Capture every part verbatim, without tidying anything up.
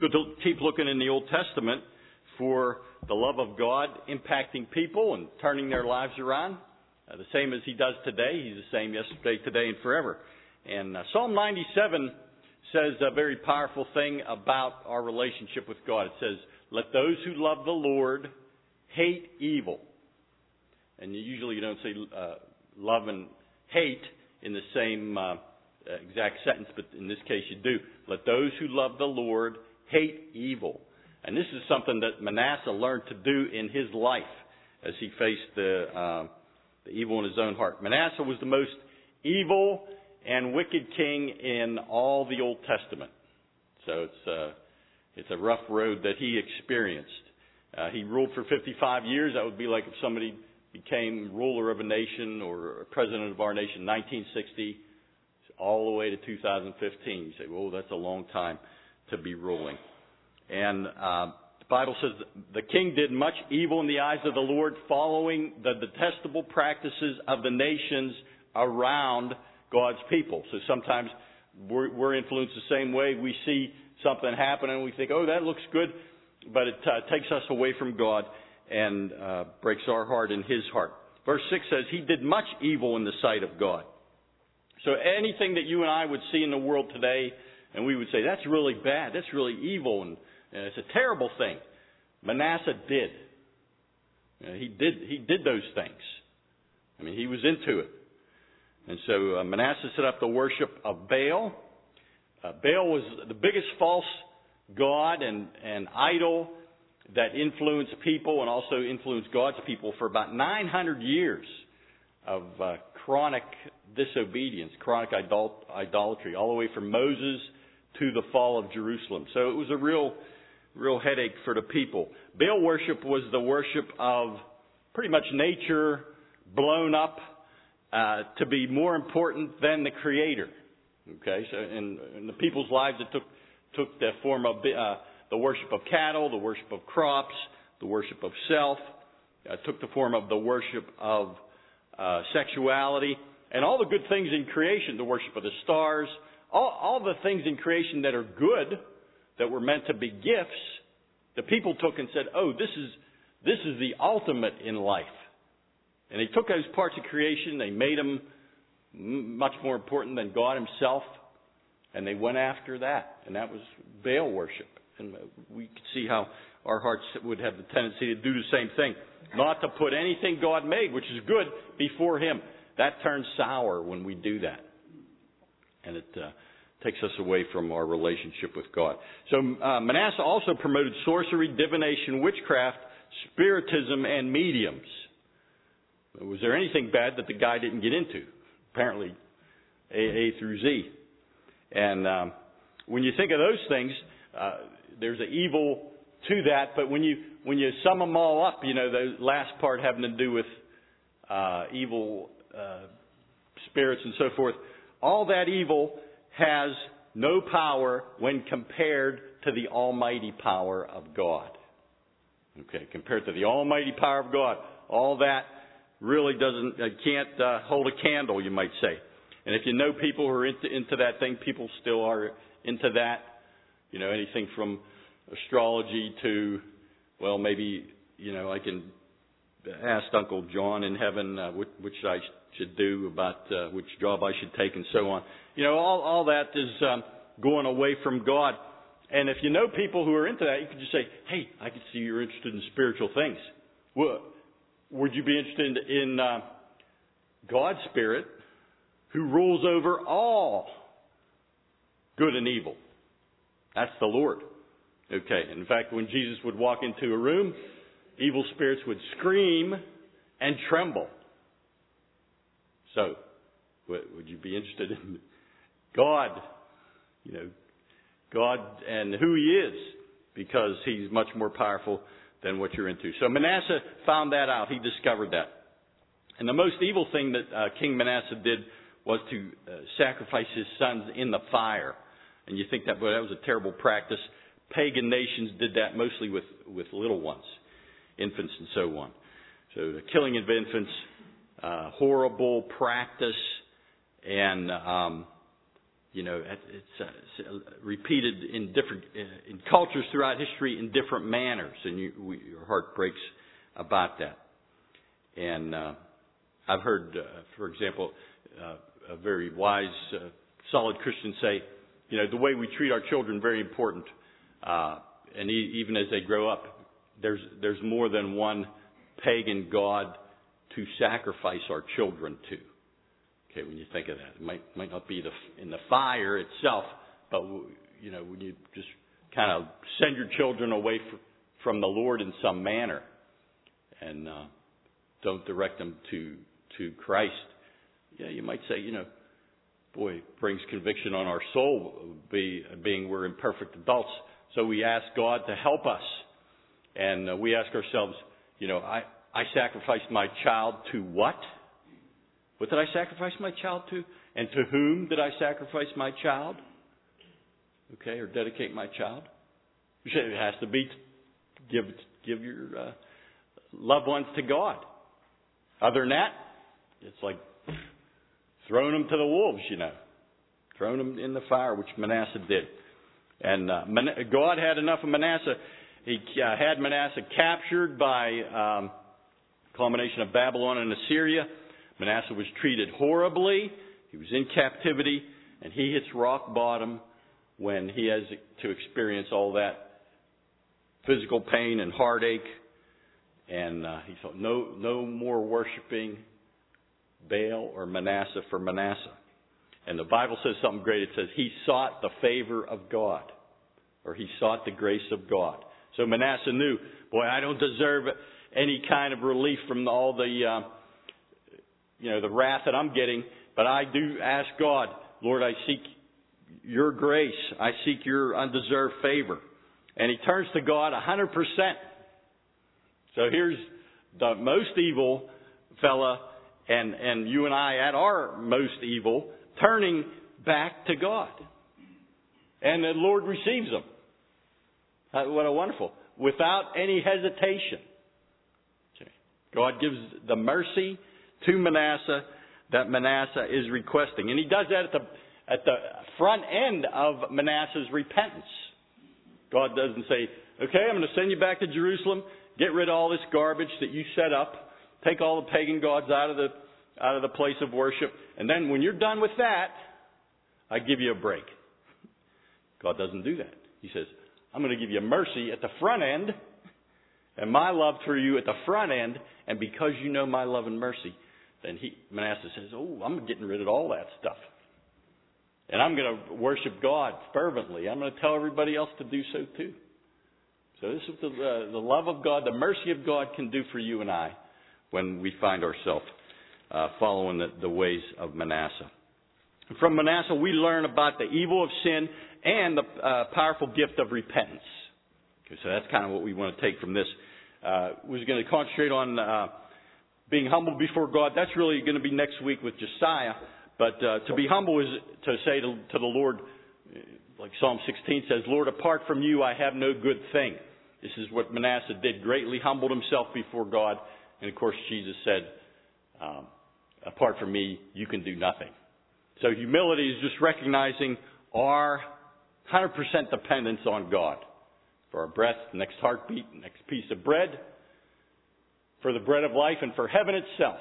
Good to keep looking in the Old Testament for the love of God impacting people and turning their lives around. Uh, the same as He does today. He's the same yesterday, today, and forever. And uh, Psalm ninety-seven says a very powerful thing about our relationship with God. It says, "Let those who love the Lord hate evil." And you usually you don't say uh, love and hate in the same uh, exact sentence, but in this case you do. Let those who love the Lord hate evil. And this is something that Manasseh learned to do in his life as he faced the, uh, the evil in his own heart. Manasseh was the most evil and wicked king in all the Old Testament. So it's, uh, it's a rough road that he experienced. Uh, he ruled for fifty-five years. That would be like if somebody became ruler of a nation or president of our nation in nineteen sixty all the way to two thousand fifteen. You say, well, that's a long time to be ruling. And uh, the Bible says the king did much evil in the eyes of the Lord, following the detestable practices of the nations around God's people. So sometimes we're, we're influenced the same way. We see something happen and we think, oh, that looks good, but it uh, takes us away from God and uh, breaks our heart and His heart. Verse six says, he did much evil in the sight of God. So anything that you and I would see in the world today, and we would say, that's really bad, that's really evil, and, and it's a terrible thing. Manasseh did. You know, he did. He did those things. I mean, he was into it. And so uh, Manasseh set up the worship of Baal. Uh, Baal was the biggest false god and, and idol that influenced people and also influenced God's people for about nine hundred years of uh, chronic disobedience, chronic idol- idolatry, all the way from Moses to the fall of Jerusalem. So it was a real, real headache for the people. Baal worship was the worship of pretty much nature blown up uh, to be more important than the Creator. Okay, so in, in the people's lives, it took took the form of uh, the worship of cattle, the worship of crops, the worship of self. It took the form of the worship of uh, sexuality, and all the good things in creation, the worship of the stars, all, all the things in creation that are good, that were meant to be gifts, the people took and said, oh, this is this is the ultimate in life. And they took those parts of creation, they made them much more important than God Himself, and they went after that, and that was Baal worship. And we could see how our hearts would have the tendency to do the same thing, not to put anything God made, which is good, before Him. That turns sour when we do that, and it uh, takes us away from our relationship with God. So uh, Manasseh also promoted sorcery, divination, witchcraft, spiritism, and mediums. Was there anything bad that the guy didn't get into? Apparently, A, A through Z. And um, when you think of those things, uh, there's an evil to that. But when you when you sum them all up, you know, the last part having to do with uh, evil uh, spirits and so forth, all that evil has no power when compared to the almighty power of God. Okay, compared to the almighty power of God, all that really doesn't, uh, can't uh, hold a candle, you might say. And if you know people who are into, into that thing, people still are into that. You know, anything from astrology to, well, maybe, you know, I can ask Uncle John in heaven uh, which, which I should do about uh, which job I should take and so on. You know, all, all that is um, going away from God. And if you know people who are into that, you could just say, hey, I can see you're interested in spiritual things. Well, would you be interested in, in uh, God's Spirit, who rules over all good and evil? That's the Lord. Okay. In fact, when Jesus would walk into a room, evil spirits would scream and tremble. So, would you be interested in God? You know, God and who He is, because He's much more powerful than what you're into. So Manasseh found that out. He discovered that. And the most evil thing that uh, King Manasseh did was to uh, sacrifice his sons in the fire. And you think that, well, that was a terrible practice. Pagan nations did that mostly with, with little ones, infants and so on. So the killing of infants, uh, horrible practice, and um, you know, it's uh, repeated in different uh, in cultures throughout history in different manners, and you, we, your heart breaks about that. And uh, I've heard, uh, for example, uh, a very wise, uh, solid Christian say, you know, the way we treat our children very important. Uh, and e- even as they grow up, there's there's more than one pagan god to sacrifice our children to. Okay, when you think of that, it might might not be the in the fire itself, but you know, when you just kind of send your children away for, from the Lord in some manner, and uh, don't direct them to to Christ. Yeah, you might say, you know, boy, it brings conviction on our soul, be, being we're imperfect adults. So we ask God to help us. And uh, we ask ourselves, you know, I, I sacrificed my child to what? What did I sacrifice my child to? And to whom did I sacrifice my child? Okay, or dedicate my child? It has to be, give, give your uh, loved ones to God. Other than that, it's like throwing them to the wolves, you know. Throwing them in the fire, which Manasseh did. And uh, Man- God had enough of Manasseh. He uh, had Manasseh captured by um, a combination of Babylon and Assyria. Manasseh was treated horribly. He was in captivity. And he hits rock bottom when he has to experience all that physical pain and heartache. And uh, he thought, no, no more worshiping Baal or Manasseh for Manasseh. And the Bible says something great. It says he sought the favor of God, or he sought the grace of God. So Manasseh knew, boy, I don't deserve any kind of relief from all the, uh, you know, the wrath that I'm getting, but I do ask God, Lord, I seek your grace. I seek your undeserved favor. And he turns to God one hundred percent. So here's the most evil fella, and, and you and I at our most evil, turning back to God. And the Lord receives them. Uh, what a wonderful. Without any hesitation. God gives the mercy to Manasseh that Manasseh is requesting. And he does that at the, at the front end of Manasseh's repentance. God doesn't say, okay, I'm going to send you back to Jerusalem. Get rid of all this garbage that you set up. Take all the pagan gods out of the out of the place of worship. And then when you're done with that, I give you a break. God doesn't do that. He says, I'm going to give you mercy at the front end and my love for you at the front end. And because you know my love and mercy, then he, Manasseh says, oh, I'm getting rid of all that stuff. And I'm going to worship God fervently. I'm going to tell everybody else to do so too. So this is the, uh, the love of God, the mercy of God can do for you and I when we find ourselves uh, following the, the ways of Manasseh. From Manasseh, we learn about the evil of sin and the uh, powerful gift of repentance. Okay, so that's kind of what we want to take from this. Uh, we're going to concentrate on uh, being humble before God. That's really going to be next week with Josiah. But uh, to be humble is to say to, to the Lord, like Psalm sixteen says, Lord, apart from you, I have no good thing. This is what Manasseh did, greatly humbled himself before God. And of course, Jesus said, um, apart from me, you can do nothing. So humility is just recognizing our one hundred percent dependence on God. For our breath, next heartbeat, next piece of bread, for the bread of life, and for heaven itself.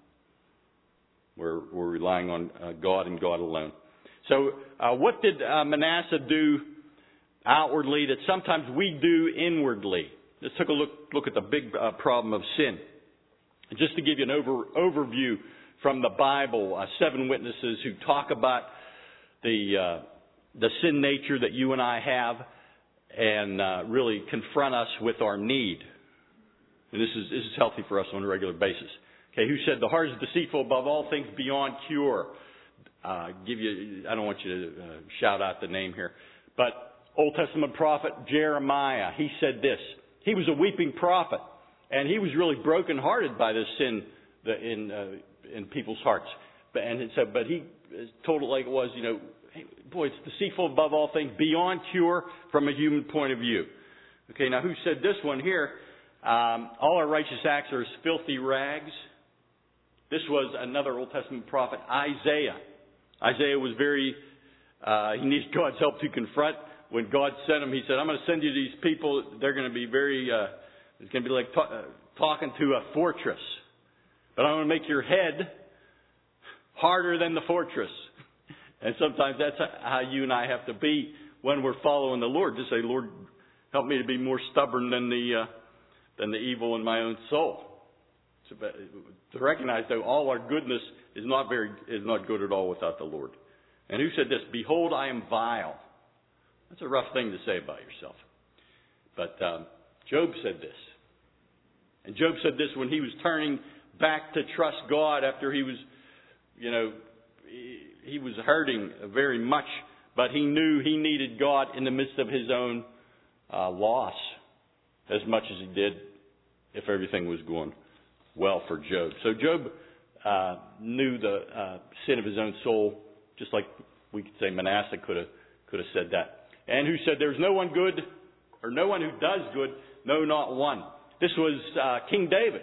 We're, we're relying on uh, God and God alone. So uh, what did uh, Manasseh do outwardly that sometimes we do inwardly? Let's take a look, look at the big uh, problem of sin. And just to give you an over, overview from the Bible, uh, seven witnesses who talk about the uh, the sin nature that you and I have and uh, really confront us with our need. And this is, this is healthy for us on a regular basis. Okay, who said the heart is deceitful above all things beyond cure? Uh, give you, I don't want you to uh, shout out the name here, but Old Testament prophet Jeremiah, he said this. He was a weeping prophet, and he was really brokenhearted by this sin in uh, in people's hearts. But, and it said, but he told it like it was, you know, hey, boy, it's deceitful above all things, beyond cure from a human point of view. Okay, now who said this one here? Um, all our righteous acts are as filthy rags. This was another Old Testament prophet, Isaiah. Isaiah was very Uh, he needed God's help to confront. When God sent him, he said, I'm going to send you these people. They're going to be very, uh, it's going to be like ta- uh, talking to a fortress. But I'm going to make your head harder than the fortress. And sometimes that's how you and I have to be when we're following the Lord. Just say, Lord, help me to be more stubborn than the uh, than the evil in my own soul. So, to recognize, though, all our goodness is not very is not good at all without the Lord. And who said this? Behold, I am vile. That's a rough thing to say about yourself. But um, Job said this. And Job said this when he was turning back to trust God after he was, you know, he, he was hurting very much. But he knew he needed God in the midst of his own uh, loss as much as he did if everything was going well for Job. So Job uh, knew the uh, sin of his own soul, just like we could say Manasseh could have could have said that. And who said, there's no one good, or no one who does good, no, not one. This was uh, King David.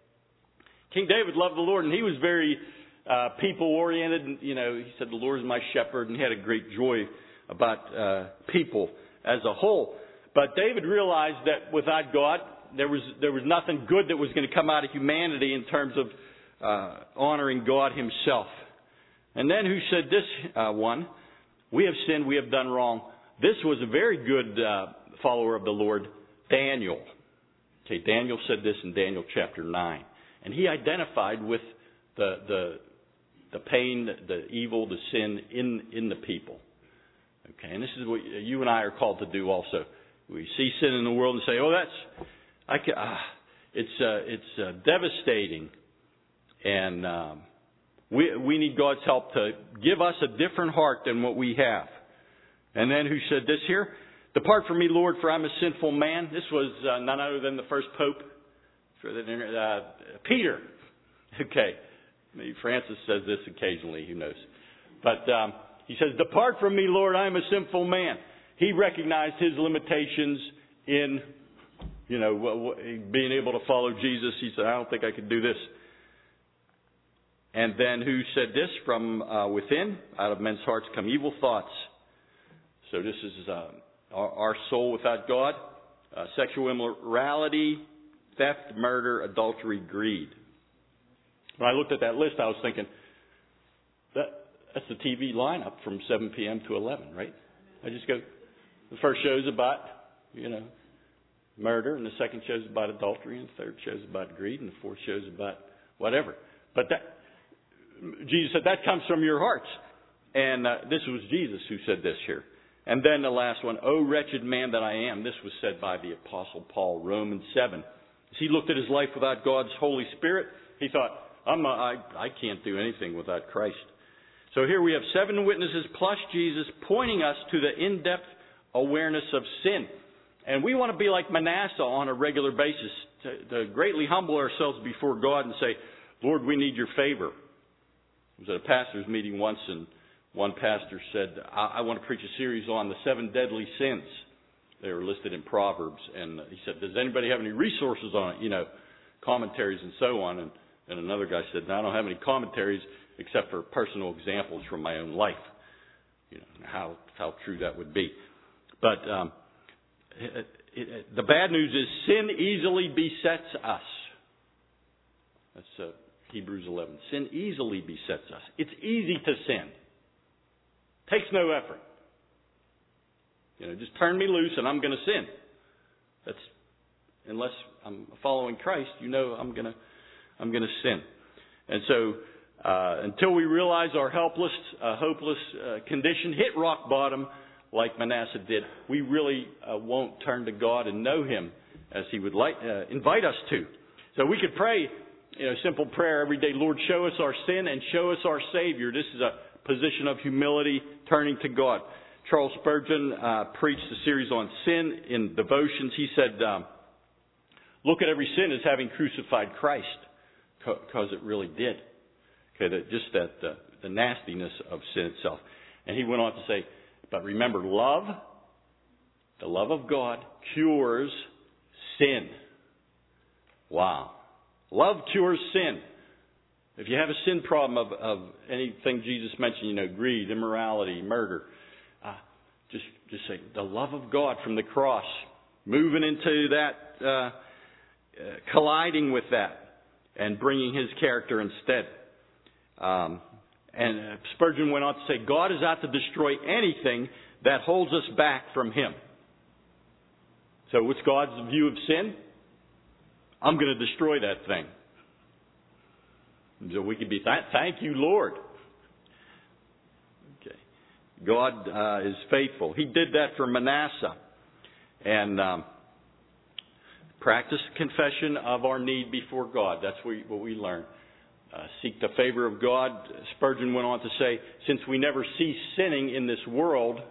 King David loved the Lord, and he was very uh, people-oriented. And, you know, he said, the Lord is my shepherd, and he had a great joy about uh, people as a whole. But David realized that without God, there was there was nothing good that was going to come out of humanity in terms of uh, honoring God himself. And then who said this uh, one? We have sinned, we have done wrong. This was a very good uh, follower of the Lord, Daniel. Okay, Daniel said this in Daniel chapter nine. And he identified with the the the pain, the evil, the sin in, in the people. Okay, and this is what you and I are called to do also. We see sin in the world and say, oh, that's, I can, ah, it's uh, it's uh, devastating. And um, we we need God's help to give us a different heart than what we have. And then who said this here? Depart from me, Lord, for I'm a sinful man. This was uh, none other than the first pope, uh, Peter. Okay. Maybe Francis says this occasionally, who knows. But um, he says, depart from me, Lord, I am a sinful man. He recognized his limitations in, you know, being able to follow Jesus. He said, I don't think I could do this. And then who said this? From uh, within, out of men's hearts come evil thoughts. So this is uh, our, our soul without God, uh, sexual immorality, theft, murder, adultery, greed. When I looked at that list, I was thinking, that that's the T V lineup from seven p.m. to eleven, right? I just go, the first show's about, you know, murder, and the second show's about adultery, and the third show's about greed, and the fourth show's about whatever. But that, Jesus said, that comes from your hearts. And uh, this was Jesus who said this here. And then the last one, O wretched man that I am. This was said by the Apostle Paul, Romans seven. As he looked at his life without God's Holy Spirit, he thought, I'm a, I, I can't do anything without Christ. So here we have seven witnesses plus Jesus pointing us to the in-depth awareness of sin. And we want to be like Manasseh on a regular basis, to, to greatly humble ourselves before God and say, Lord, we need your favor. I was at a pastor's meeting once, and one pastor said, I, I want to preach a series on the seven deadly sins. They were listed in Proverbs. And he said, does anybody have any resources on it? You know, commentaries and so on. And, and another guy said, no, I don't have any commentaries except for personal examples from my own life. You know, how, how true that would be. But um, it, it, the bad news is sin easily besets us. That's uh, Hebrews eleven. Sin easily besets us. It's easy to sin. Takes no effort. You know, just turn me loose and I'm going to sin. That's, unless I'm following Christ, you know I'm going to I'm going to sin. And so uh, until we realize our helpless, uh, hopeless uh, condition, hit rock bottom like Manasseh did, we really uh, won't turn to God and know Him as He would like uh, invite us to. So we could pray, you know, simple prayer every day. Lord, show us our sin and show us our Savior. This is a position of humility, turning to God. Charles Spurgeon uh, preached a series on sin in devotions. He said, um, look at every sin as having crucified Christ, because it really did. Okay, that, just that uh, the nastiness of sin itself. And he went on to say, but remember, love, the love of God, cures sin. Wow. Love cures sin. If you have a sin problem of, of anything Jesus mentioned, you know, greed, immorality, murder, Just, just say the love of God from the cross, moving into that, uh, uh, colliding with that, and bringing His character instead. Um, and Spurgeon went on to say, God is out to destroy anything that holds us back from Him. So what's God's view of sin? I'm going to destroy that thing. So we could be, thank you, Lord. Okay. God uh, is faithful. He did that for Manasseh. And um, practice confession of our need before God. That's what we, what we learn. Uh, seek the favor of God. Spurgeon went on to say, since we never cease sinning in this world,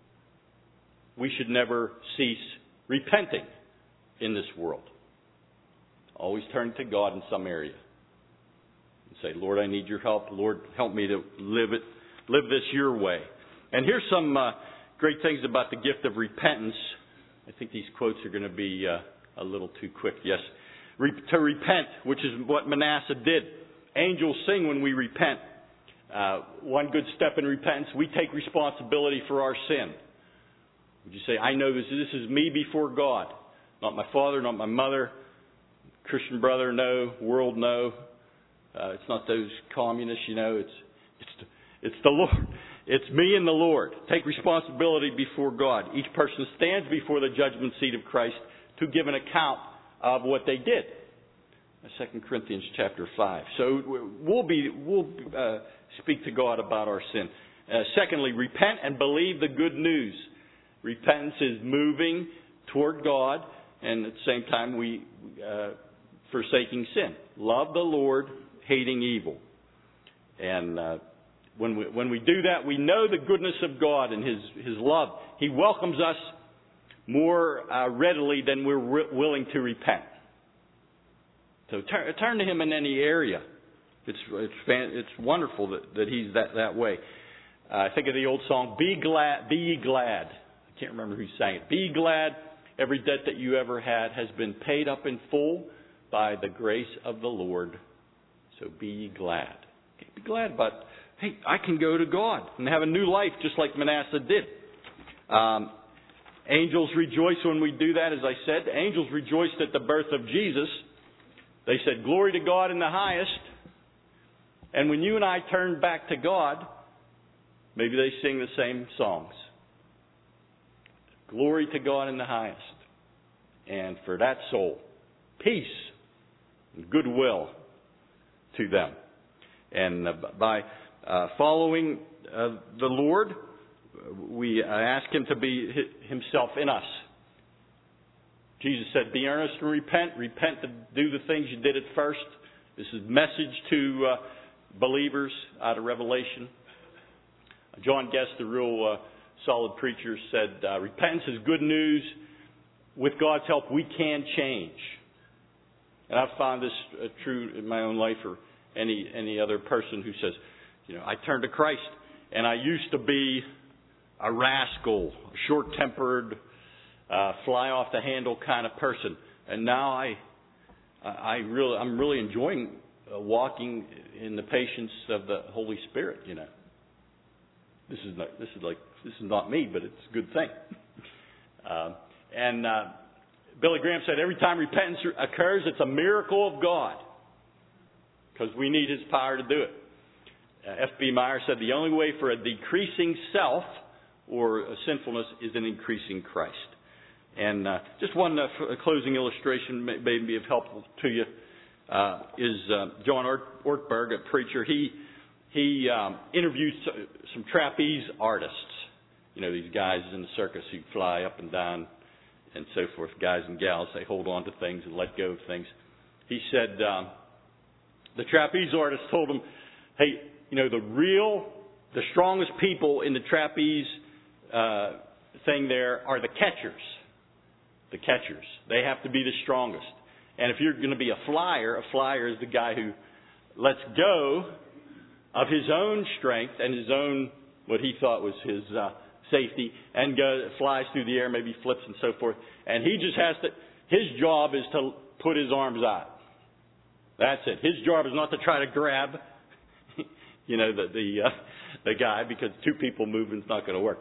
we should never cease repenting in this world. Always turn to God in some area. And say, Lord, I need your help. Lord, help me to live it, live this your way. And here's some uh, great things about the gift of repentance. I think these quotes are going to be uh, a little too quick. Yes. Re- to repent, which is what Manasseh did. Angels sing when we repent. Uh, one good step in repentance, we take responsibility for our sin. Would you say, I know this, this is me before God. Not my father, not my mother, Christian brother, no, world, no. Uh, it's not those communists, you know. It's it's the, it's the Lord. It's me and the Lord. Take responsibility before God. Each person stands before the judgment seat of Christ to give an account of what they did. Second Corinthians chapter five. So we'll be we'll uh, speak to God about our sin. Uh, secondly, repent and believe the good news. Repentance is moving toward God, and at the same time we uh, forsaking sin. Love the Lord, hating evil. And uh, when we when we do that, we know the goodness of God and His His love. He welcomes us more uh, readily than we're re- willing to repent. So turn, turn to Him in any area. It's it's it's wonderful that, that He's that that way. Uh, I think of the old song, "Be glad, be ye glad." I can't remember who sang it. Be glad. Every debt that you ever had has been paid up in full by the grace of the Lord. So be ye glad. Okay, be glad about, hey, I can go to God and have a new life just like Manasseh did. Um, angels rejoice when we do that, as I said. The angels rejoiced at the birth of Jesus. They said, glory to God in the highest. And when you and I turn back to God, maybe they sing the same songs. Glory to God in the highest. And for that soul, peace and goodwill to them. And uh, by uh, following uh, the Lord, we uh, ask Him to be Himself in us. Jesus said, be earnest and repent. Repent to do the things you did at first. This is a message to uh, believers out of Revelation. John Guest, the real uh, solid preacher, said, uh, repentance is good news. With God's help, we can change. And I've found this uh, true in my own life, or any any other person who says, you know, I turned to Christ, and I used to be a rascal, a short-tempered, uh, fly-off-the-handle kind of person, and now I, I really, I'm really enjoying uh, walking in the patience of the Holy Spirit. You know, this is not, this is like this is not me, but it's a good thing. uh, and uh, Billy Graham said, every time repentance occurs, it's a miracle of God, because we need His power to do it. Uh, F B Meyer said, the only way for a decreasing self or a sinfulness is an increasing Christ. And uh, just one uh, closing illustration may, may be of help to you uh, is uh, John Ort- Ortberg, a preacher. He he um, interviewed some trapeze artists. You know, these guys in the circus who fly up and down and so forth, guys and gals. They hold on to things and let go of things. He said um, the trapeze artist told him, hey, you know, the real, the strongest people in the trapeze uh, thing there are the catchers. The catchers. They have to be the strongest. And if you're going to be a flyer, a flyer is the guy who lets go of his own strength and his own, what he thought was his uh, safety, and go, flies through the air, maybe flips and so forth. And he just has to, his job is to put his arms out. That's it. His job is not to try to grab, you know, the the, uh, the guy, because two people moving is not going to work.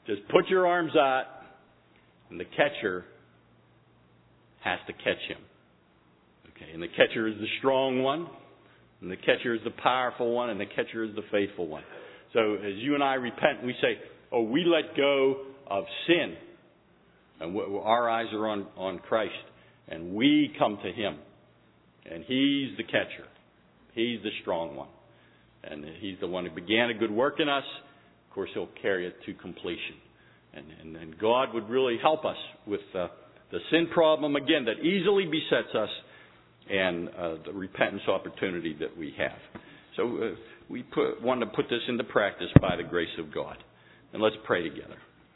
Just put your arms out, and the catcher has to catch him. Okay, and the catcher is the strong one, and the catcher is the powerful one, and the catcher is the faithful one. So as you and I repent, we say, oh, we let go of sin. And our eyes are on, on Christ. And we come to Him. And He's the catcher. He's the strong one. And He's the one who began a good work in us. Of course, He'll carry it to completion. And, and, and God would really help us with uh, the sin problem, again, that easily besets us, and uh, the repentance opportunity that we have. So uh, we put, want to put this into practice by the grace of God. And let's pray together.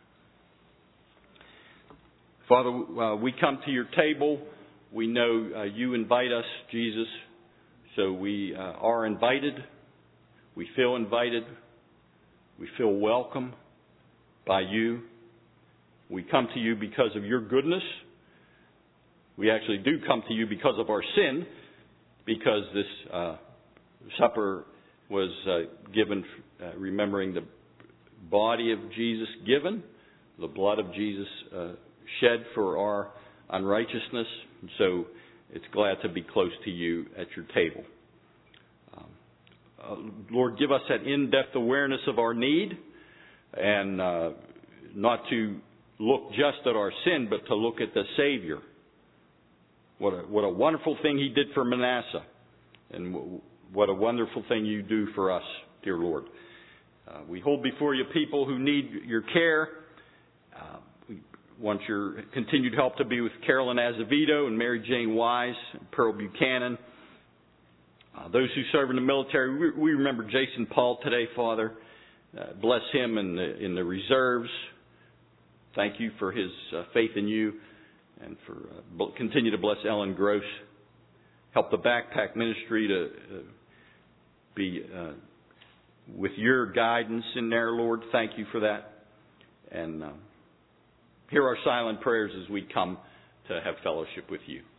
Father, uh, we come to your table. We know uh, you invite us, Jesus. So we uh, are invited. We feel invited. We feel welcome by you. We come to you because of your goodness. We actually do come to you because of our sin, because this uh, supper was uh, given uh, remembering the body of Jesus given, the blood of Jesus uh, shed for our unrighteousness. And so it's glad to be close to you at your table. Um, uh, Lord, give us that in-depth awareness of our need, and uh, not to look just at our sin, but to look at the Savior. What a, what a wonderful thing He did for Manasseh, and w- what a wonderful thing you do for us, dear Lord. Uh, we hold before you people who need your care. Uh, we want your continued help to be with Carolyn Azevedo and Mary Jane Wise, and Pearl Buchanan. Uh, those who serve in the military, we, we remember Jason Paul today, Father. Uh, bless him in the, in the reserves. Thank you for his uh, faith in you, and for uh, continue to bless Ellen Gross. Help the backpack ministry to uh, be uh, with your guidance in there, Lord. Thank you for that. And uh, hear our silent prayers as we come to have fellowship with you.